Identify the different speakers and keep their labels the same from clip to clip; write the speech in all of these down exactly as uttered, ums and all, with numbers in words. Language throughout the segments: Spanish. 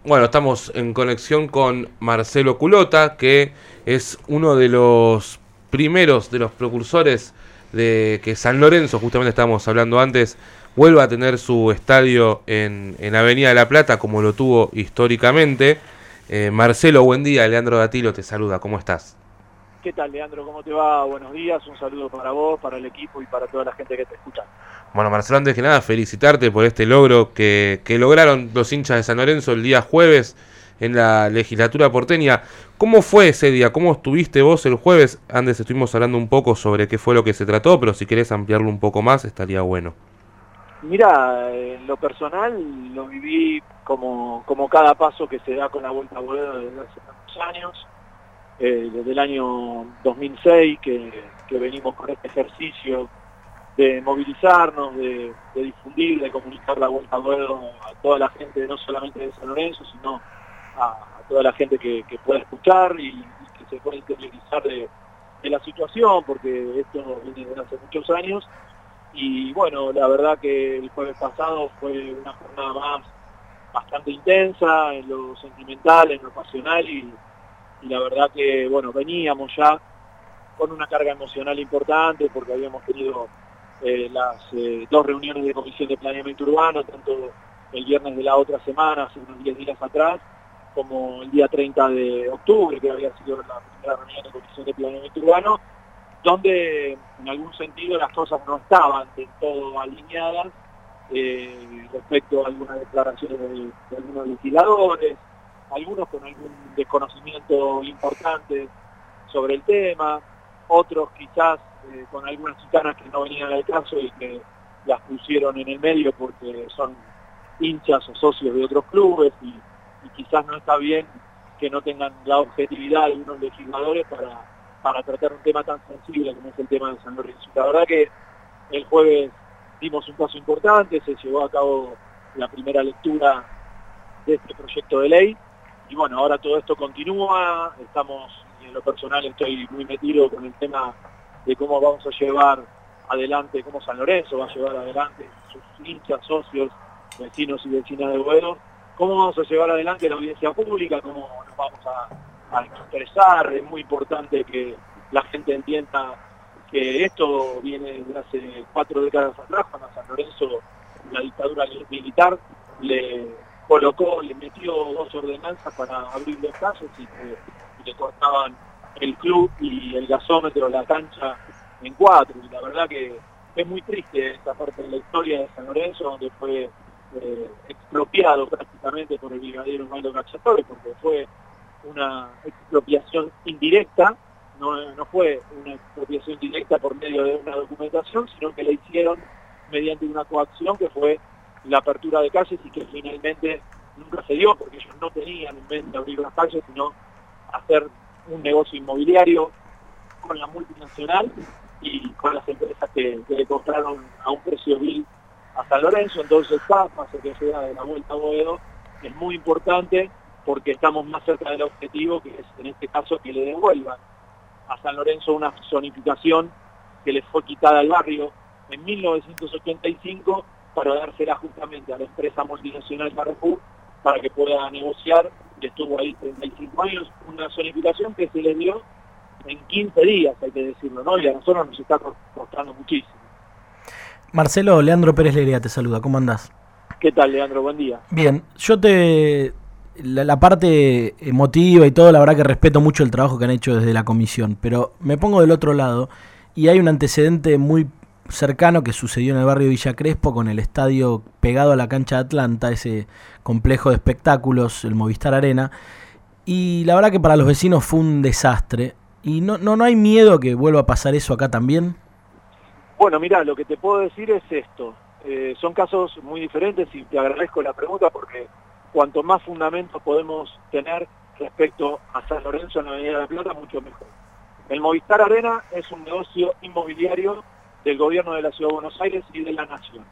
Speaker 1: Bueno, estamos en conexión con Marcelo Culota, que es uno de los primeros, de los precursores de que San Lorenzo, justamente estábamos hablando antes, vuelva a tener su estadio en, en Avenida de la Plata, como lo tuvo históricamente. Eh, Marcelo, buen día. Leandro Datilo te saluda. ¿Cómo estás?
Speaker 2: ¿Qué tal, Leandro? ¿Cómo te va? Buenos días. Un saludo para vos, para el equipo y para toda la gente que te escucha.
Speaker 1: Bueno, Marcelo, antes que nada, felicitarte por este logro que, que lograron los hinchas de San Lorenzo el día jueves en la legislatura porteña. ¿Cómo fue ese día? ¿Cómo estuviste vos el jueves? Antes estuvimos hablando un poco sobre qué fue lo que se trató, pero si querés ampliarlo un poco más, estaría bueno.
Speaker 2: Mira, en lo personal lo viví como, como cada paso que se da con la Vuelta a Boedo desde hace tantos años, eh, desde el año dos mil seis que, que venimos con este ejercicio de movilizarnos, de, de difundir, de comunicar la Vuelta a Boedo a toda la gente, no solamente de San Lorenzo, sino a, a toda la gente que, que pueda escuchar y, y que se pueda interiorizar de, de la situación, porque esto viene desde hace muchos años. Y bueno, la verdad que el jueves pasado fue una jornada más bastante intensa en lo sentimental, en lo pasional y, y la verdad que bueno, veníamos ya con una carga emocional importante porque habíamos tenido eh, las eh, dos reuniones de comisión de planeamiento urbano, tanto el viernes de la otra semana, hace unos diez días atrás, como el día treinta de octubre, que había sido la primera reunión de comisión de planeamiento urbano, donde en algún sentido las cosas no estaban del todo alineadas eh, respecto a algunas declaraciones de, de algunos legisladores, algunos con algún desconocimiento importante sobre el tema, otros quizás eh, con algunas chicanas que no venían al caso y que las pusieron en el medio porque son hinchas o socios de otros clubes y, y quizás no está bien que no tengan la objetividad de algunos legisladores para para tratar un tema tan sensible como es el tema de San Lorenzo. La verdad que el jueves dimos un paso importante, se llevó a cabo la primera lectura de este proyecto de ley, y bueno, ahora todo esto continúa, estamos, en lo personal estoy muy metido con el tema de cómo vamos a llevar adelante, cómo San Lorenzo va a llevar adelante sus hinchas, socios, vecinos y vecinas de Boedo, cómo vamos a llevar adelante la audiencia pública, cómo nos vamos a a expresar. Es muy importante que la gente entienda que esto viene de hace cuatro décadas atrás, cuando a San Lorenzo la dictadura militar le colocó, le metió dos ordenanzas para abrir los calles y que y le cortaban el club y el gasómetro, la cancha en cuatro. Y la verdad que es muy triste esta parte de la historia de San Lorenzo, donde fue eh, expropiado prácticamente por el brigadiero Osvaldo Cacciatore, porque fue una expropiación indirecta, no, no fue una expropiación directa por medio de una documentación, sino que la hicieron mediante una coacción que fue la apertura de calles y que finalmente nunca se dio porque ellos no tenían en mente abrir las calles, sino hacer un negocio inmobiliario con la multinacional y con las empresas que, que le compraron a un precio vil a San Lorenzo. Entonces, esta fase que se da de la Vuelta a Boedo es muy importante porque estamos más cerca del objetivo, que es en este caso que le devuelvan a San Lorenzo una zonificación que le fue quitada al barrio en mil novecientos ochenta y cinco para dársela justamente a la empresa multinacional Carrefour para que pueda negociar, y estuvo ahí treinta y cinco años, una zonificación que se le dio en quince días, hay que decirlo, ¿no? Y a nosotros nos está costando muchísimo.
Speaker 3: Marcelo, Leandro Pérez Lería te saluda, ¿cómo andás?
Speaker 2: ¿Qué tal, Leandro? Buen día.
Speaker 3: Bien, yo te... La, la parte emotiva y todo, la verdad que respeto mucho el trabajo que han hecho desde la comisión, pero me pongo del otro lado y hay un antecedente muy cercano que sucedió en el barrio Villa Crespo con el estadio pegado a la cancha de Atlanta, ese complejo de espectáculos, el Movistar Arena, y la verdad que para los vecinos fue un desastre. ¿Y no, no, no hay miedo que vuelva a pasar eso acá también?
Speaker 2: Bueno, mirá, lo que te puedo decir es esto. Eh, son casos muy diferentes y te agradezco la pregunta porque cuanto más fundamentos podemos tener respecto a San Lorenzo en la Avenida de la Plata, mucho mejor. El Movistar Arena es un negocio inmobiliario del gobierno de la Ciudad de Buenos Aires y de la Nación.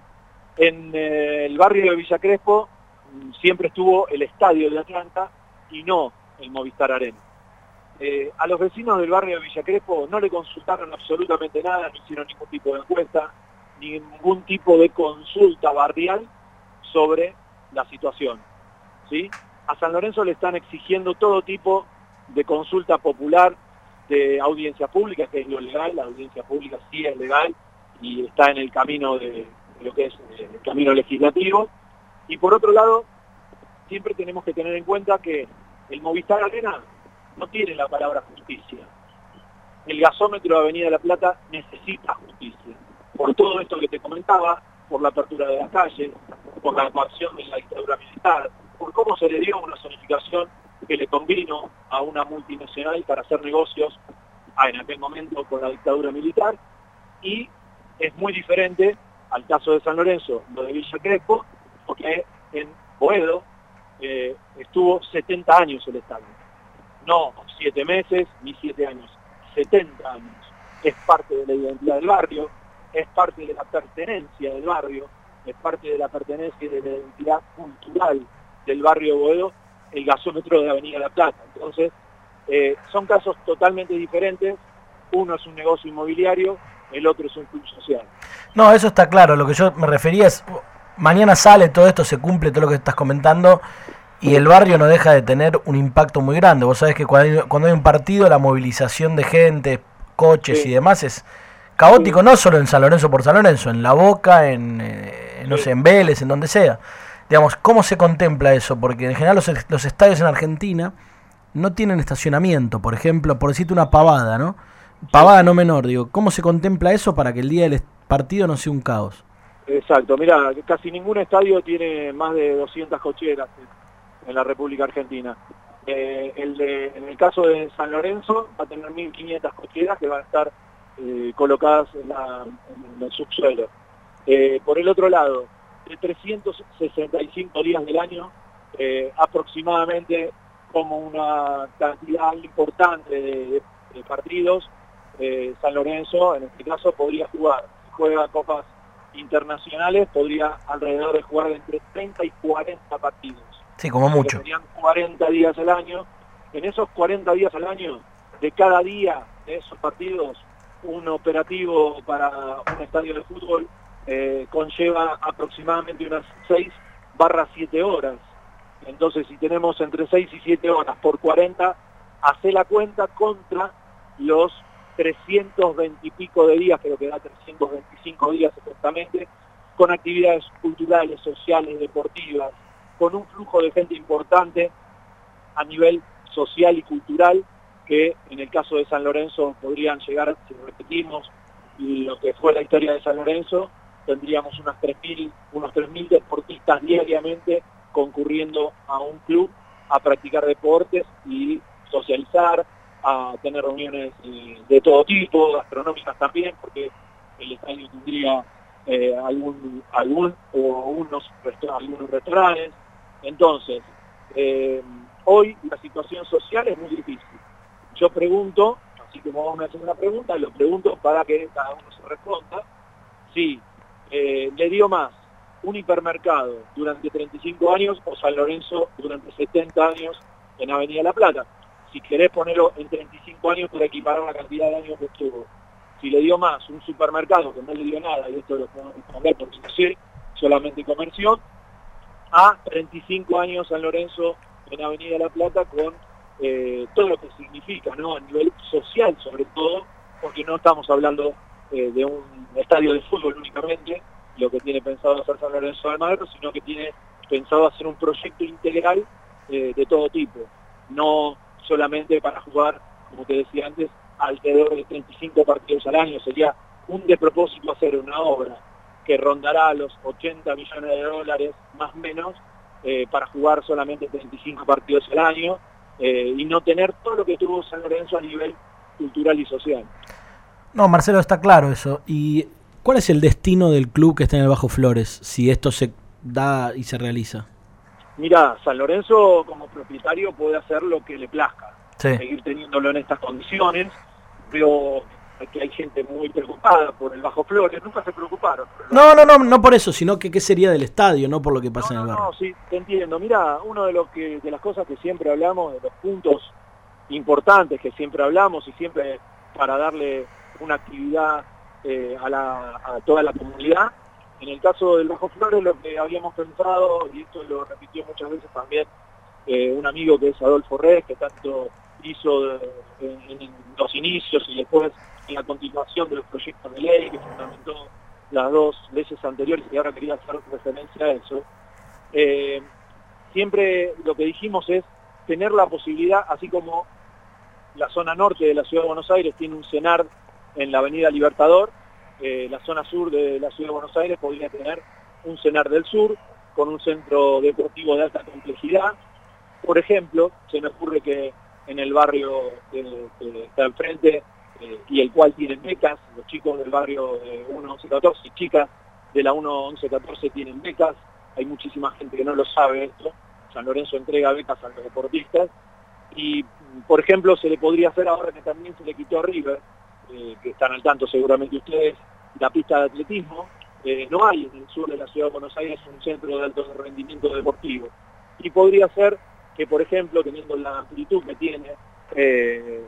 Speaker 2: En eh, el barrio de Villa Crespo siempre estuvo el estadio de Atlanta y no el Movistar Arena. Eh, a los vecinos del barrio de Villa Crespo no le consultaron absolutamente nada, no hicieron ningún tipo de encuesta, ningún tipo de consulta barrial sobre la situación. ¿sí? A San Lorenzo le están exigiendo todo tipo de consulta popular, de audiencia pública, que es lo legal. La audiencia pública sí es legal y está en el camino de, de lo que es el camino legislativo. Y por otro lado, siempre tenemos que tener en cuenta que el Movistar Arena no tiene la palabra justicia. El gasómetro de Avenida La Plata necesita justicia. Por todo esto que te comentaba, por la apertura de las calles, por la coacción de la dictadura militar, por cómo se le dio una zonificación que le convino a una multinacional para hacer negocios en aquel momento con la dictadura militar, y es muy diferente al caso de San Lorenzo, lo de Villa Crespo, porque en Boedo eh, estuvo setenta años el estadio. No siete meses ni siete años, setenta años. Es parte de la identidad del barrio, es parte de la pertenencia del barrio, es parte de la pertenencia y de la identidad cultural del barrio Boedo, el gasómetro de Avenida La Plata. Entonces, eh, son casos totalmente diferentes. Uno es un negocio inmobiliario, el otro es un club social.
Speaker 3: No, eso está claro. Lo que yo me refería es, mañana sale todo esto, se cumple todo lo que estás comentando, y el barrio no deja de tener un impacto muy grande. Vos sabés que cuando hay, cuando hay un partido, la movilización de gente, coches sí. y demás es caótico, sí. no solo en San Lorenzo por San Lorenzo, en La Boca, en, eh, no sí. sé, en Vélez, en donde sea. Digamos, ¿cómo se contempla eso? Porque en general los, los estadios en Argentina no tienen estacionamiento, por ejemplo, por decirte una pavada, ¿no? Pavada no menor, digo, ¿cómo se contempla eso para que el día del partido no sea un caos?
Speaker 2: Exacto, mira, casi ningún estadio tiene más de doscientas cocheras en, en la República Argentina. Eh, el de, en el caso de San Lorenzo va a tener mil quinientas cocheras que van a estar eh, colocadas en, la, en el subsuelo. Eh, por el otro lado, de trescientos sesenta y cinco días del año, eh, aproximadamente como una cantidad importante de, de partidos, eh, San Lorenzo, en este caso, podría jugar, si juega copas internacionales, podría alrededor de jugar de entre treinta y cuarenta partidos.
Speaker 3: Sí, como mucho.
Speaker 2: Serían cuarenta días al año. En esos cuarenta días al año, de cada día de esos partidos, un operativo para un estadio de fútbol eh, conlleva aproximadamente unas seis barra siete horas. Entonces, si tenemos entre seis y siete horas por cuarenta, hace la cuenta contra los trescientos veinte y pico de días, creo que da trescientos veinticinco días exactamente, con actividades culturales, sociales, deportivas, con un flujo de gente importante a nivel social y cultural, que en el caso de San Lorenzo podrían llegar, si repetimos lo que fue la historia de San Lorenzo, tendríamos unas tres mil, unos tres mil deportistas diariamente concurriendo a un club a practicar deportes y socializar, a tener reuniones eh, de todo tipo, gastronómicas también, porque el estadio tendría eh, algún, algún o unos resta- algunos restaurantes. Entonces, eh, hoy la situación social es muy difícil. Yo pregunto, así como vos me haces una pregunta, lo pregunto para que cada uno se responda, si eh, le dio más un hipermercado durante treinta y cinco años o San Lorenzo durante setenta años en Avenida La Plata. Si querés ponerlo en treinta y cinco años para equiparar la cantidad de años que estuvo. Si le dio más un supermercado que no le dio nada, y esto lo podemos responder porque no sé, solamente comercio, a treinta y cinco años San Lorenzo en Avenida La Plata con eh, todo lo que significa, ¿no? A nivel social sobre todo, porque no estamos hablando eh, de un estadio de fútbol únicamente, lo que tiene pensado hacer San Lorenzo de Almagro, sino que tiene pensado hacer un proyecto integral eh, de todo tipo, no solamente para jugar, como te decía antes, alrededor de treinta y cinco partidos al año. Sería un despropósito hacer una obra que rondará los ochenta millones de dólares, más o menos, eh, para jugar solamente treinta y cinco partidos al año eh, y no tener todo lo que tuvo San Lorenzo a nivel cultural y social.
Speaker 3: No, Marcelo, está claro eso. ¿Y cuál es el destino del club que está en el Bajo Flores, si esto se da y se realiza?
Speaker 2: Mira, San Lorenzo como propietario puede hacer lo que le plazca,
Speaker 3: sí.
Speaker 2: seguir teniéndolo en estas condiciones. Veo que hay gente muy preocupada por el Bajo Flores, nunca se preocuparon.
Speaker 3: No, no, no, no por eso, sino que qué sería del estadio, no por lo que pasa
Speaker 2: no,
Speaker 3: en el
Speaker 2: no,
Speaker 3: barrio.
Speaker 2: No, sí, te entiendo. Mira, uno de los que de las cosas que siempre hablamos, de los puntos importantes que siempre hablamos y siempre para darle una actividad eh, a, la, a toda la comunidad. En el caso del Bajo Flores, lo que habíamos pensado, y esto lo repitió muchas veces también eh, un amigo que es Adolfo Reyes, que tanto hizo de, en, en los inicios y después en la continuación de los proyectos de ley, que fundamentó las dos leyes anteriores, y ahora quería hacer referencia a eso. Eh, siempre lo que dijimos es tener la posibilidad, así como la zona norte de la Ciudad de Buenos Aires tiene un CENAR en la Avenida Libertador, eh, la zona sur de la Ciudad de Buenos Aires podría tener un CENAR del sur, con un centro deportivo de alta complejidad. Por ejemplo, se me ocurre que en el barrio que, que está enfrente, eh, y el cual tienen becas, los chicos del barrio de uno once catorce y chicas de la uno once catorce tienen becas, hay muchísima gente que no lo sabe esto. San Lorenzo entrega becas a los deportistas, y por ejemplo se le podría hacer, ahora que también se le quitó a River, eh, que están al tanto seguramente ustedes, la pista de atletismo. Eh, no hay en el sur de la Ciudad de Buenos Aires un centro de alto rendimiento deportivo, y podría ser que, por ejemplo, teniendo la amplitud que tiene eh,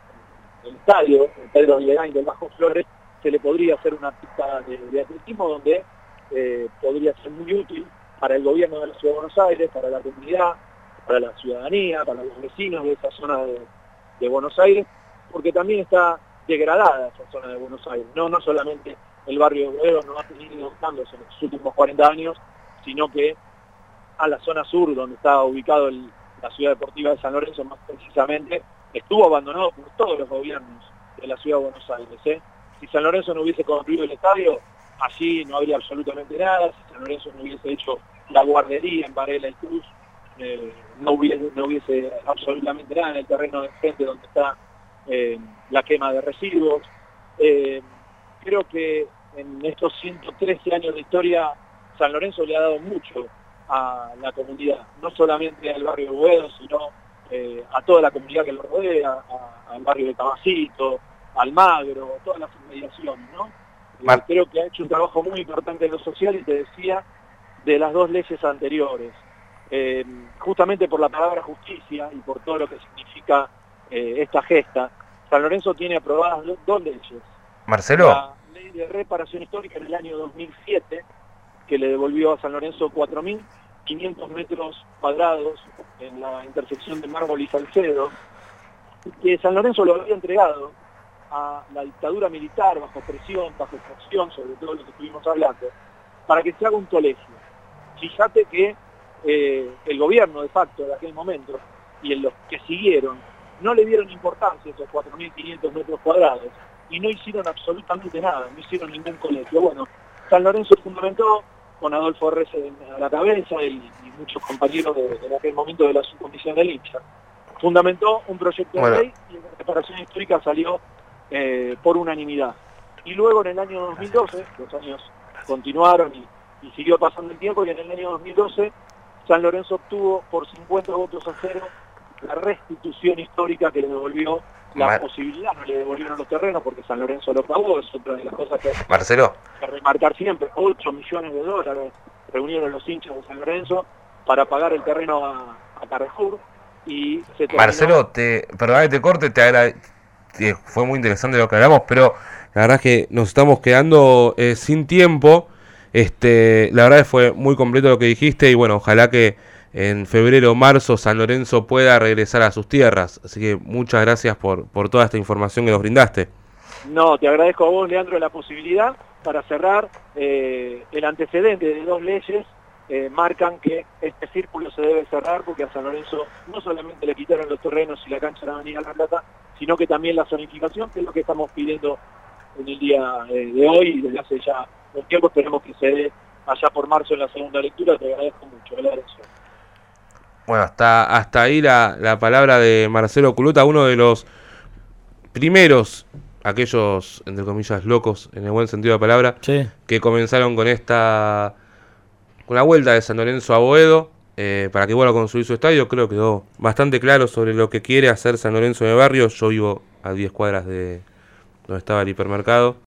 Speaker 2: el estadio, el Pedro Villegain del Bajo Flores, se le podría hacer una pista de, de atletismo donde eh, podría ser muy útil para el gobierno de la Ciudad de Buenos Aires, para la comunidad, para la ciudadanía, para los vecinos de esa zona de, de Buenos Aires, porque también está degradada esa zona de Buenos Aires. No, no solamente el barrio de Boedo no ha tenido cambios en los últimos cuarenta años, sino que a la zona sur, donde está ubicado el, la ciudad deportiva de San Lorenzo, más precisamente, estuvo abandonado por todos los gobiernos de la Ciudad de Buenos Aires. ¿eh? Si San Lorenzo no hubiese construido el estadio, allí no habría absolutamente nada. Si San Lorenzo no hubiese hecho la guardería en Varela y Cruz, eh, no, hubiese, no hubiese absolutamente nada en el terreno de frente donde está eh, la quema de residuos. Eh, creo que en estos ciento trece años de historia, San Lorenzo le ha dado mucho a la comunidad, no solamente al barrio de Boedo, sino eh, a toda la comunidad que lo rodea, a, al barrio de Caballito, Almagro, todas las inmediaciones, ¿no? Eh, creo que ha hecho un trabajo muy importante en lo social, y te decía, de las dos leyes anteriores. Eh, justamente por la palabra justicia y por todo lo que significa eh, esta gesta, San Lorenzo tiene aprobadas dos leyes.
Speaker 1: Marcelo.
Speaker 2: La ley de reparación histórica en el año dos mil siete, que le devolvió a San Lorenzo cuatro mil quinientos metros cuadrados en la intersección de Mármol y Salcedo, que San Lorenzo lo había entregado a la dictadura militar bajo presión, bajo extorsión, sobre todo lo que estuvimos hablando, para que se haga un colegio. Fíjate que eh, el gobierno de facto de aquel momento y en los que siguieron no le dieron importancia a esos cuatro mil quinientos metros cuadrados y no hicieron absolutamente nada, no hicieron ningún colegio. Bueno, San Lorenzo fundamentó, con Adolfo Reyes a la cabeza y, y muchos compañeros de, de aquel momento de la subcomisión del hincha, fundamentó un proyecto de
Speaker 1: bueno.
Speaker 2: ley, y la reparación histórica salió eh, por unanimidad. Y luego en el año dos mil doce, los años continuaron y, y siguió pasando el tiempo, y en el año dos mil doce San Lorenzo obtuvo por cincuenta votos a cero la restitución histórica que le devolvió la Mar posibilidad, no le devolvieron los terrenos porque San Lorenzo lo pagó. Es otra de las cosas que
Speaker 1: Marcelo,
Speaker 2: hay que remarcar siempre. ocho millones de dólares reunieron los hinchas de San Lorenzo para pagar el terreno a, a Carrefour, y se terminó...
Speaker 1: Marcelo, te, perdón que te corte, te agrade... fue muy interesante lo que hablamos, pero la verdad es que nos estamos quedando eh, sin tiempo. Este, la verdad es que fue muy completo lo que dijiste, y bueno, ojalá que en febrero o marzo San Lorenzo pueda regresar a sus tierras. Así que muchas gracias por, por toda esta información que nos brindaste.
Speaker 2: No, te agradezco a vos, Leandro, la posibilidad. Para cerrar, eh, el antecedente de dos leyes eh, marcan que este círculo se debe cerrar, porque a San Lorenzo no solamente le quitaron los terrenos y la cancha de la Avenida La Plata, sino que también la zonificación, que es lo que estamos pidiendo en el día eh, de hoy, y desde hace ya un tiempo. Esperemos que se dé allá por marzo en la segunda lectura. Te agradezco mucho, gracias.
Speaker 1: Bueno, hasta, hasta ahí la, la palabra de Marcelo Culota, uno de los primeros, aquellos, entre comillas, locos, en el buen sentido de la palabra,
Speaker 3: sí,
Speaker 1: que comenzaron con esta, con la vuelta de San Lorenzo a Boedo, eh, para que vuelva a construir su estadio. Creo que quedó bastante claro sobre lo que quiere hacer San Lorenzo de barrio. Yo vivo a diez cuadras de donde estaba el hipermercado.